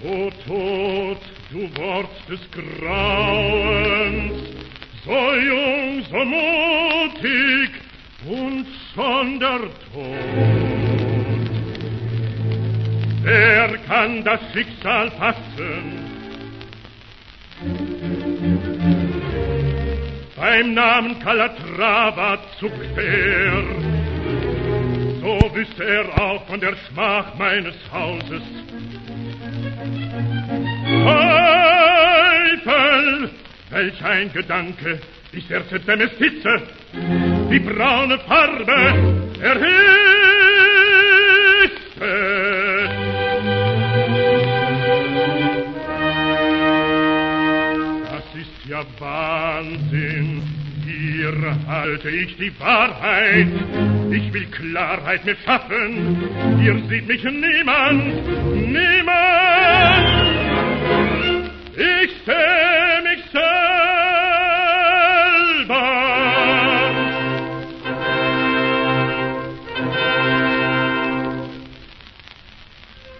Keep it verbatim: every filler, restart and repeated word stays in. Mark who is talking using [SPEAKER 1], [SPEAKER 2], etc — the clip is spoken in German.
[SPEAKER 1] O Tod, du Wort des Grauens, so jung, so mutig und schon der Tod. Wer kann das Schicksal fassen? Beim Namen Calatrava zuckt er, so wüsste er auch von der Schmach meines Hauses. Teufel, welch ein Gedanke, ich erze der Mestize, die braune Farbe erhitzt. Ja, Wahnsinn, hier halte ich die Wahrheit. Ich will Klarheit mir schaffen. Hier sieht mich niemand, niemand.